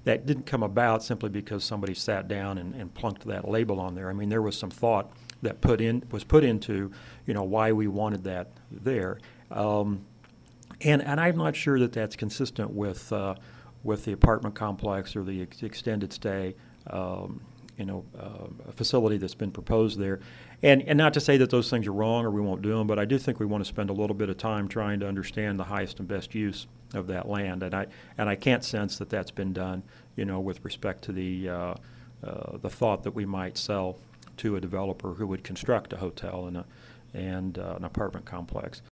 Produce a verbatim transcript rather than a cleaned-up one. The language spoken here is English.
that didn't come about simply because somebody sat down and, and plunked that label on there. I mean, there was some thought that put in was put into, you know, why we wanted that there. Um, and and I'm not sure that that's consistent with uh, with the apartment complex or the ex- extended stay, um, you know, uh, facility that's been proposed there. And and not to say that those things are wrong or we won't do them, but I do think we want to spend a little bit of time trying to understand the highest and best use of that land. And I and I can't sense that that's been done, you know, with respect to the uh, uh, the thought that we might sell to a developer who would construct a hotel and a and uh, an apartment complex.